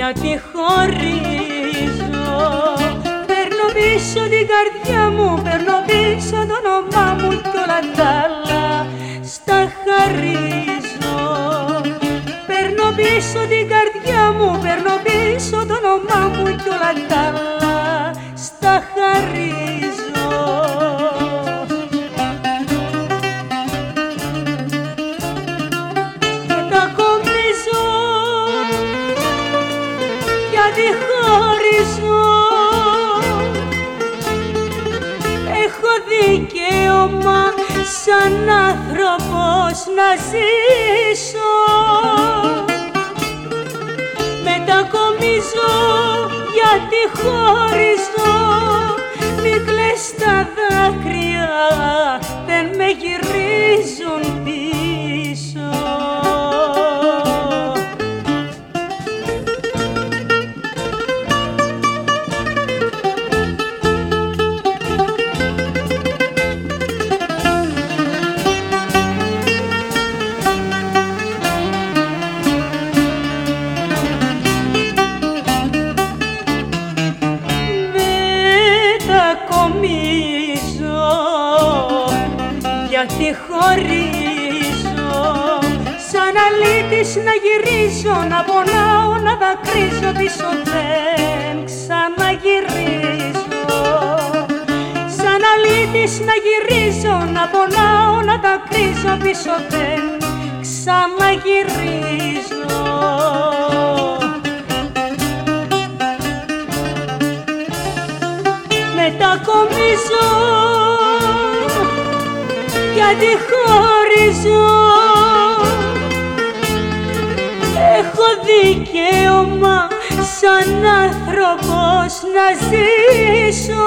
γιατί χωρίζω. Παίρνω πίσω την καρδιά μου, παίρνω πίσω το όνομά μου κι όλα τα άλλα στα χαρίζω. Παίρνω πίσω την καρδιά μου, παίρνω πίσω το όνομά μου κι όλα τα άλλα στα χαρίζω. Και τα κομπίζω γιατί χωρίζω. Έχω δικαίωμα σαν άνθρωπος να ζήσω. Μετακομίζω γιατί χωρίζω. Μη κλαις τα δάκρυα, δεν με γυρίζουν πίσω. Γιατί χωρίζω. Σαν αλήτης να γυρίζω, να πονάω, να δακρύζω, πίσω δεν ξαναγυρίζω. Σαν αλήτης να γυρίζω, να πονάω, να δακρύζω, πίσω δεν ξαναγυρίζω. Μετακομίζω γιατί χωρίζω. Έχω δικαίωμα σαν άνθρωπος να ζήσω.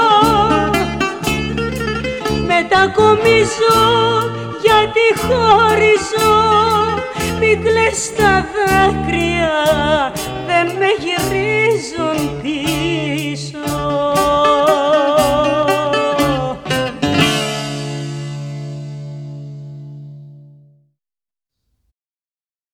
Μετακομίζω γιατί χωρίζω. Μη κλαις τα δάκρυα, δεν με γυρίζει.